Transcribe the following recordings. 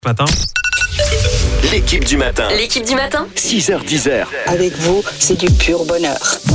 Matin. L'équipe du matin. L'équipe du matin 6h-10h. Avec vous, c'est du pur bonheur.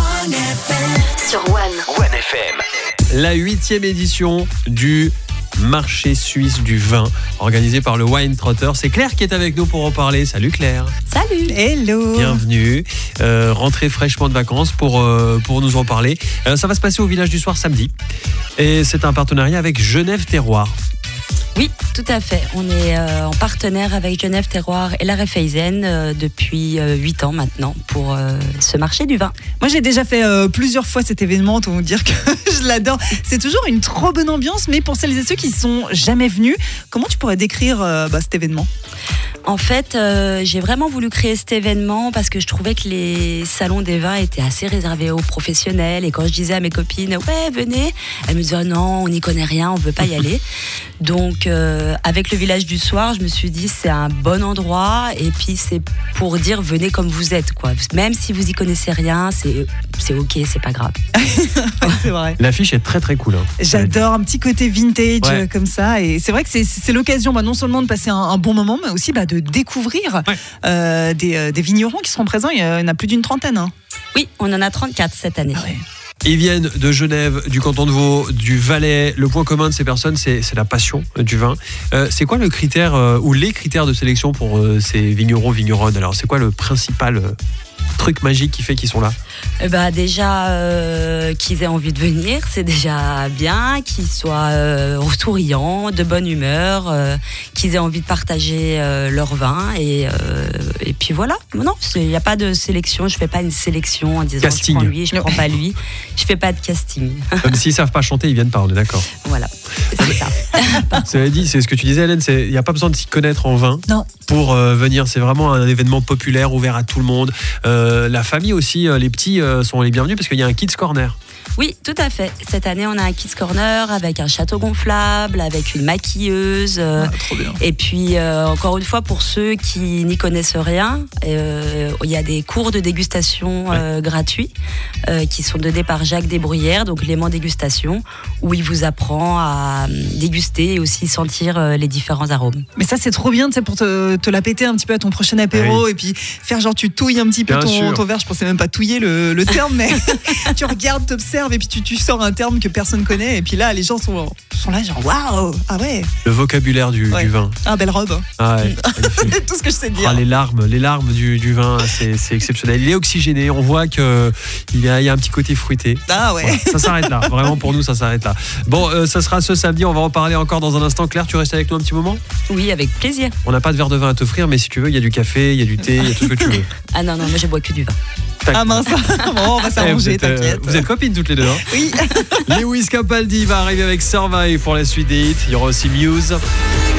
sur One. One FM. La 8e édition du marché suisse du vin, organisé par le Wine Trotter. C'est Claire qui est avec nous pour en parler. Salut Claire. Salut. Hello. Bienvenue. Rentrée fraîchement de vacances pour nous en parler. Ça va se passer au Village du Soir samedi. Et c'est un partenariat avec Genève Terroir. Oui, tout à fait. On est en partenaire avec Genève Terroir et la Raiffeisen depuis 8 ans maintenant pour ce marché du vin. Moi, j'ai déjà fait plusieurs fois cet événement, autant vous dire que je l'adore. C'est toujours une trop bonne ambiance, mais pour celles et ceux qui ne sont jamais venus, comment tu pourrais décrire cet événement ? En fait, j'ai vraiment voulu créer cet événement parce que je trouvais que les salons des vins étaient assez réservés aux professionnels. Et quand je disais à mes copines, ouais, venez, elles me disaient, non, on n'y connaît rien, on ne veut pas y aller. Donc, avec le Village du Soir, je me suis dit, c'est un bon endroit. Et puis, c'est pour dire, venez comme vous êtes, quoi. Même si vous n'y connaissez rien, c'est OK, c'est pas grave. C'est vrai. L'affiche est très très cool. Hein. J'adore un petit côté vintage comme ça. Et c'est vrai que c'est l'occasion non seulement de passer un bon moment, mais aussi de découvrir des vignerons qui seront présents. Il y en a plus d'une trentaine. Hein. Oui, on en a 34 cette année. Ah ouais. Ils viennent de Genève, du canton de Vaud, du Valais. Le point commun de ces personnes, c'est la passion du vin. C'est quoi le critère ou les critères de sélection pour ces vignerons, vigneronnes ? Alors, c'est quoi le principal truc magique qui fait qu'ils sont là ? Déjà, qu'ils aient envie de venir, c'est déjà bien. Qu'ils soient souriants, de bonne humeur, qu'ils aient envie de partager leur vin. Et puis voilà. Non, il n'y a pas de sélection. Je ne fais pas une sélection en disant casting. Je prends lui, je ne prends pas lui. Je ne fais pas de casting. Comme s'ils ne savent pas chanter, ils viennent pas, on est d'accord. Voilà, c'est ça. Cela dit, c'est ce que tu disais, Hélène, il n'y a pas besoin de s'y connaître en vin pour venir. C'est vraiment un événement populaire, ouvert à tout le monde. La famille aussi, les petits sont les bienvenus parce qu'il y a un Kids Corner. Oui, tout à fait. Cette année, on a un Kids Corner avec un château gonflable, avec une maquilleuse. Trop bien. Et puis, encore une fois, pour ceux qui n'y connaissent rien, il y a des cours de dégustation gratuits qui sont donnés par Jacques Desbruyères, donc Léman Dégustation, où il vous apprend à déguster et aussi sentir les différents arômes. Mais ça, c'est trop bien, tu sais, pour te la péter un petit peu à ton prochain apéro et puis faire genre tu touilles un petit peu ton verre. Je pensais même pas touiller le terme, mais tu regardes, t'observes et puis tu sors un terme que personne connaît et puis là, les gens sont là genre waouh, ah ouais. Le vocabulaire du vin. Ah, belle robe. Ah ouais, tout ce que je sais dire. Ah, les larmes du vin, c'est exceptionnel. Il est oxygéné, on voit qu'il y a un petit côté fruité. Ah ouais. Voilà, ça s'arrête là, vraiment pour nous ça s'arrête là. Bon, ça sera ce samedi, on va en parler encore dans un instant. Claire, tu restes avec nous un petit moment ? Oui, avec plaisir. On n'a pas de verre de vin à t'offrir, mais si tu veux, il y a du café, il y a du thé, il y a tout ce que tu veux. Ah non, moi je bois que du vin. Ah mince, bon, on va s'arranger, t'inquiète. Vous êtes copines toutes les deux, hein ? Oui. Lewis Capaldi va arriver avec Survive pour la suite des hits. Il y aura aussi Muse.